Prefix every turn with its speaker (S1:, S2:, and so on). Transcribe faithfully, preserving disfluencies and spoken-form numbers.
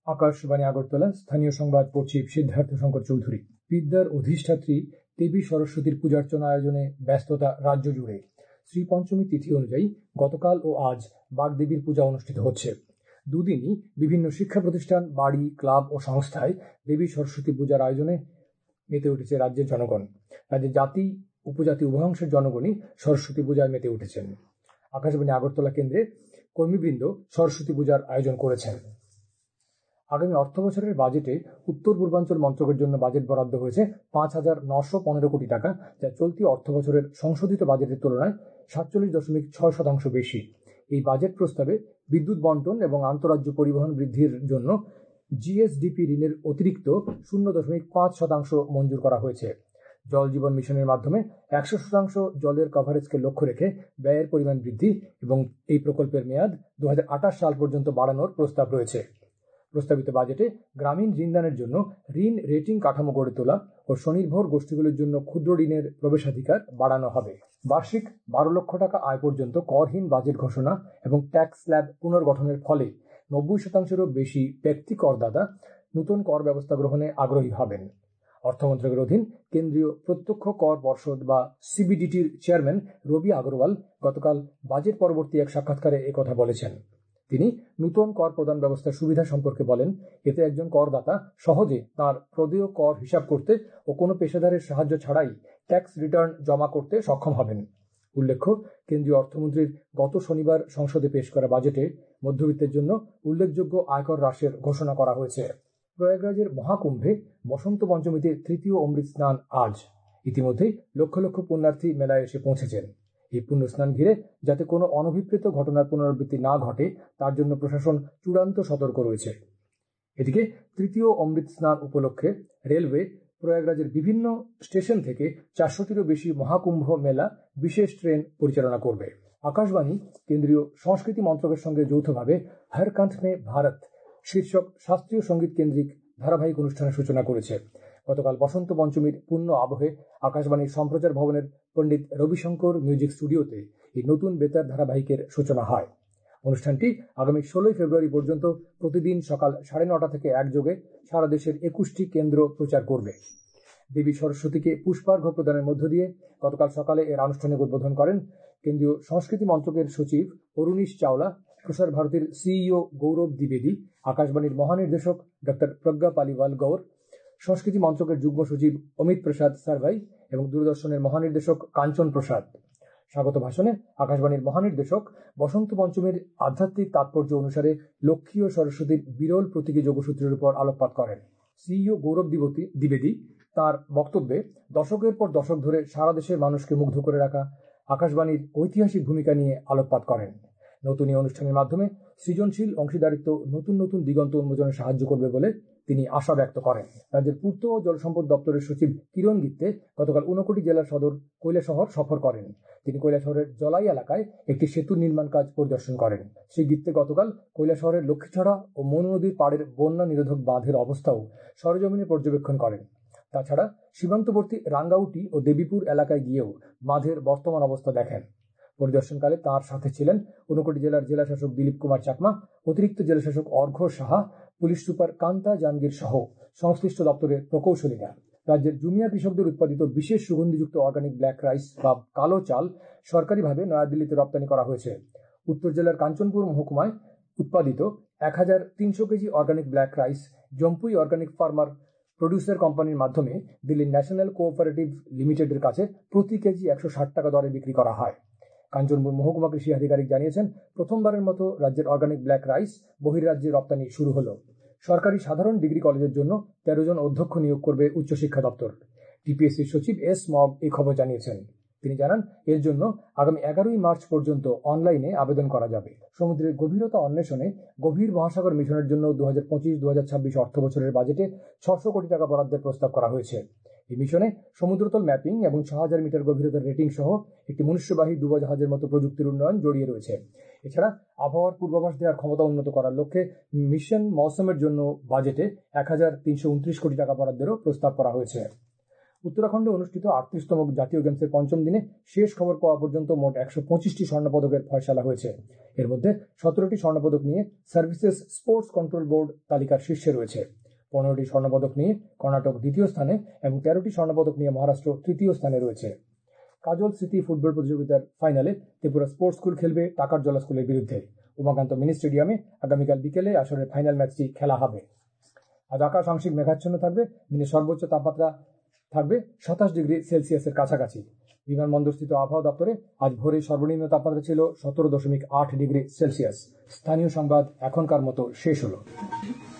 S1: আকাশবাণী আগরতলা। স্থানীয় সংবাদ পড়ছি সিদ্ধার্থ শঙ্কর চৌধুরী। বিদ্যার অধিষ্ঠাত্রী দেবী সরস্বতীর পূজার্চনা আয়োজনে ব্যস্ততা রাজ্য জুড়ে। শ্রী পঞ্চমী তিথি অনুযায়ী গতকাল ও আজ বাগদেবীর পূজা অনুষ্ঠিত হচ্ছে। দুদিনই বিভিন্ন শিক্ষা প্রতিষ্ঠান, বাড়ি, ক্লাব ও সংস্থায় দেবী সরস্বতী পূজার আয়োজনে মেতে উঠেছে রাজ্যের জনগণ। রাজ্যের জাতি উপজাতি উভয়াংশের জনগণই সরস্বতী পূজায় মেতে উঠেছেন। আকাশবাণী আগরতলা কেন্দ্রে কর্মীবৃন্দ সরস্বতী পূজার আয়োজন করেছেন। আগামী অর্থ বছরের বাজেটে উত্তর পূর্বাঞ্চল মন্ত্রকের জন্য বাজেট বরাদ্দ হয়েছে পাঁচ হাজার নশো পনেরো কোটি টাকা, যা চলতি অর্থ বছরের সংশোধিত বাজেটের তুলনায় সাতচল্লিশ দশমিক ছয় শতাংশ বেশি। এই বাজেট প্রস্তাবে বিদ্যুৎ বন্টন এবং আন্তঃরাজ্য পরিবহন বৃদ্ধির জন্য জিএসডিপি ঋণের অতিরিক্ত শূন্য দশমিক পাঁচ শতাংশ মঞ্জুর করা হয়েছে। জল জীবন মিশনের মাধ্যমে একশো শতাংশ জলের কভারেজকে লক্ষ্য রেখে ব্যয়ের পরিমাণ বৃদ্ধি এবং এই প্রকল্পের মেয়াদ দু হাজার আঠাশ সাল পর্যন্ত বাড়ানোর প্রস্তাব রয়েছে। প্রস্তাবিত বাজেটে গ্রামীণ ঋণদানের জন্য ঋণ রেটিং কাঠামো গড়ে তোলা ও স্বনির্ভর গোষ্ঠীগুলির জন্য ক্ষুদ্র ঋণের প্রবেশাধিকার বাড়ানো হবে। বার্ষিক বারো লক্ষ টাকা আয় পর্যন্ত করহীন বাজেট ঘোষণা এবং ট্যাক্স স্ল্যাব পুনর্গঠনের ফলে নব্বই শতাংশেরও বেশি ব্যক্তি করদাতা নতুন কর ব্যবস্থা গ্রহণে আগ্রহী হবেন। অর্থমন্ত্রকের অধীন কেন্দ্রীয় প্রত্যক্ষ কর পর্ষদ বা সিবিডিটির চেয়ারম্যান রবি আগরওয়াল গতকাল বাজেট পরবর্তী এক সাক্ষাৎকারে একথা বলেছেন। তিনি নতুন কর প্রদান ব্যবস্থার সুবিধা সম্পর্কে বলেন, এতে একজন করদাতা সহজে তার প্রদেয় কর হিসাব করতে ও কোনো পেশাদারের সাহায্য ছাড়াই ট্যাক্স রিটার্ন জমা করতে সক্ষম হবেন। উল্লেখ্য, কেন্দ্রীয় অর্থমন্ত্রীর গত শনিবার সংসদে পেশ করা বাজেটে মধ্যবিত্তের জন্য উল্লেখযোগ্য আয়কর হ্রাসের ঘোষণা করা হয়েছে। প্রয়াগরাজের মহাকুম্ভে বসন্ত পঞ্চমীতে তৃতীয় অমৃত স্নান আজ। ইতিমধ্যেই লক্ষ লক্ষ পুণ্যার্থী মেলায় এসে পৌঁছেছেন। এই পুণ্য স্নান ঘিরে যাতে কোনো অনভিপ্রেত ঘটনার পুনরাবৃত্তি না ঘটে তার জন্য প্রশাসন চূড়ান্ত সতর্ক রয়েছে। এদিকে তৃতীয় অমৃত স্নান উপলক্ষে রেলওয়ে প্রয়াগরাজের বিভিন্ন স্টেশন থেকে চারশোটিরও বেশি মহাকুম্ভ মেলা বিশেষ ট্রেন পরিচালনা করবে। আকাশবাণী কেন্দ্রীয় সংস্কৃতি মন্ত্রকের সঙ্গে যৌথভাবে হর কান্ঠ মে ভারত শীর্ষক শাস্ত্রীয় সঙ্গীত কেন্দ্রিক ধারাবাহিক অনুষ্ঠানের সূচনা করেছে। গতকাল বসন্ত পঞ্চমীর পূর্ণ আবহে আকাশবাণীর সম্প্রচার ভবনের পণ্ডিত রবিশঙ্কর মিউজিক স্টুডিওতে এই নতুন বেতার ধারাবাহিকের সূচনা হয়। অনুষ্ঠানটি আগামী ষোলোই ফেব্রুয়ারি পর্যন্ত প্রতিদিন সকাল সাড়ে নটা থেকে একযোগে সারা দেশের একুশটি কেন্দ্র প্রচার করবে। দেবী সরস্বতীকে পুষ্পার্ঘ প্রদানের মধ্য দিয়ে গতকাল সকালে এর আনুষ্ঠানিক উদ্বোধন করেন কেন্দ্রীয় সংস্কৃতি মন্ত্রকের সচিব অরুণীশ চাওলা, প্রসার ভারতীর সিইও গৌরব দ্বিবেদী, আকাশবাণীর মহানির্দেশক ডক্টর প্রজ্ঞা পালিওয়াল গৌর, সংস্কৃতি মন্ত্রকের যুগ্ম সচিব অমিত প্রসাদ সারভাই এবং দূরদর্শনের মহানির্দেশক কাঞ্চন প্রসাদ। স্বাগত ভাষণে আকাশবাণীর মহানির্দেশক বসন্ত পঞ্চমীর আধ্যাত্মিক তাৎপর্য অনুসারে লক্ষ্মী ও সরস্বতীর বিরল প্রতীকী যোগসূত্রের উপর আলোকপাত করেন। সিইও গৌরব দ্বিবেদী তার বক্তব্যে দশকের পর দশক ধরে সারা দেশের মানুষকে মুগ্ধ করে রাখা আকাশবাণীর ঐতিহাসিক ভূমিকা নিয়ে আলোকপাত করেন। নতুন এই অনুষ্ঠানের মাধ্যমে সৃজনশীল অংশীদারিত্ব নতুন নতুন দিগন্ত উন্মোচনে সাহায্য করবে বলে তিনি আশা ব্যক্ত করেন। রাজ্যের পূর্ত ও জলসম্পদ দপ্তরের সচিব কিরণ গিত্তে গতকাল ঊনকোটি জেলার সদর কৈলাসহর সফর করেন। তিনি কৈলাসহরের জলাই এলাকায় একটি সেতু নির্মাণ কাজ পরিদর্শন করেন। শ্রী গিত্তে গতকাল কৈলাসহরের লক্ষ্মীছড়া ও মনু নদীর পাড়ের বন্যা নিরোধক বাঁধের অবস্থাও সরেজমিনে পর্যবেক্ষণ করেন। তাছাড়া সীমান্তবর্তী রাঙ্গাউটি ও দেবীপুর এলাকায় গিয়েও বাঁধের বর্তমান অবস্থা দেখেন। পরিদর্শনকালে তাঁর সাথে ছিলেন ঊনকোটি জেলার জেলাশাসক দিলীপ কুমার চাকমা, অতিরিক্ত জেলাশাসক অর্ঘ্য সাহা, পুলিশ সুপার কান্তা জাহাঙ্গীর সহ সংশ্লিষ্ট দপ্তরের প্রকৌশলীরা। রাজ্যের জুমিয়া কৃষকদের উৎপাদিত বিশেষ সুগন্ধিযুক্ত অর্গানিক ব্ল্যাক রাইস বা কালো চাল সরকারিভাবে নয়াদিল্লিতে রপ্তানি করা হয়েছে। উত্তর জেলার কাঞ্চনপুর মহকুমায় উৎপাদিত এক হাজার তিনশো KG organic black rice Jampui organic farmer producer কোম্পানির মাধ্যমে দিল্লির ন্যাশনাল কোঅপারেটিভ লিমিটেডের কাছে প্রতি কেজি একশো ষাট টাকা দরে বিক্রি করা হয়। কাঞ্চনপুর মহকুমা কৃষি আধিকারিক জানিয়েছেন, প্রথমবারের মতো রাজ্যের অর্গানিক ব্ল্যাক রাইস বহির্রাজ্যে রপ্তানি শুরু হলো। সরকারি সাধারণ ডিগ্রি কলেজের জন্য তেরো জন অধ্যক্ষ নিয়োগ করবে উচ্চশিক্ষা দপ্তর। টিপিএসসির সচিব এস মগ এই খবর জানিয়েছেন। তিনি জানান, এর জন্য আগামী এগারোই মার্চ পর্যন্ত অনলাইনে আবেদন করা যাবে। সমুদ্রের গভীরতা অন্বেষণে গভীর মহাসাগর মিশনের জন্য দু হাজার পঁচিশ দু হাজার ছাব্বিশ অর্থ বছরের বাজেটে ছশো কোটি টাকা বরাদ্দের প্রস্তাব করা হয়েছে। এই মিশনে সমুদ্রতল ম্যাপিং এবং ছ হাজার মিটার গভীরতার রেটিং সহ একটি মনুষ্যবাহী ডুবোজাহাজের মতো প্রযুক্তির উন্নয়ন জড়িয়ে রয়েছে। এছাড়া আবহাওয়ার পূর্বাভাস দেওয়ার ক্ষমতা উন্নত করার লক্ষ্যে মিশন মৌসুমের জন্য বাজেটে এক হাজার তিনশো উনত্রিশ কোটি টাকা বরাদ্দেরও প্রস্তাব করা হয়েছে। উত্তরাখণ্ডে অনুষ্ঠিত আটত্রিশতম জাতীয় গেমসের পঞ্চম দিনে শেষ খবর পাওয়া পর্যন্ত মোট একশো পঁচিশটি স্বর্ণপদকের ফয়সালা হয়েছে। এর মধ্যে সতেরোটি স্বর্ণপদক নিয়ে সার্ভিসেস স্পোর্টস কন্ট্রোল বোর্ড তালিকার শীর্ষে রয়েছে। পনেরোটি স্বর্ণপদক নিয়ে কর্ণাটক দ্বিতীয় স্থানে এবং তেরোটি স্বর্ণপদক নিয়ে মহারাষ্ট্র তৃতীয় স্থানে রয়েছে। কাজল স্মৃতি ফুটবল প্রতিযোগিতার ফাইনালে ত্রিপুরা স্পোর্টস স্কুল খেলবে টাকারজলা স্কুলের বিরুদ্ধে। উমাকান্ত মিনি স্টেডিয়ামে আগামীকাল বিকেলে আসরের ফাইনাল ম্যাচটি খেলা হবে। আজ আকাশ আংশিক মেঘাচ্ছন্ন থাকবে। দিনের সর্বোচ্চ তাপমাত্রা থাকবে সাতাশ ডিগ্রি সেলসিয়াসের কাছাকাছি। বিমানবন্দরস্থিত আবহাওয়া দপ্তরে আজ ভোরে সর্বনিম্ন তাপমাত্রা ছিল সতেরো দশমিক আট ডিগ্রি সেলসিয়াস। স্থানীয় সংবাদ এখনকার মতো শেষ হলো।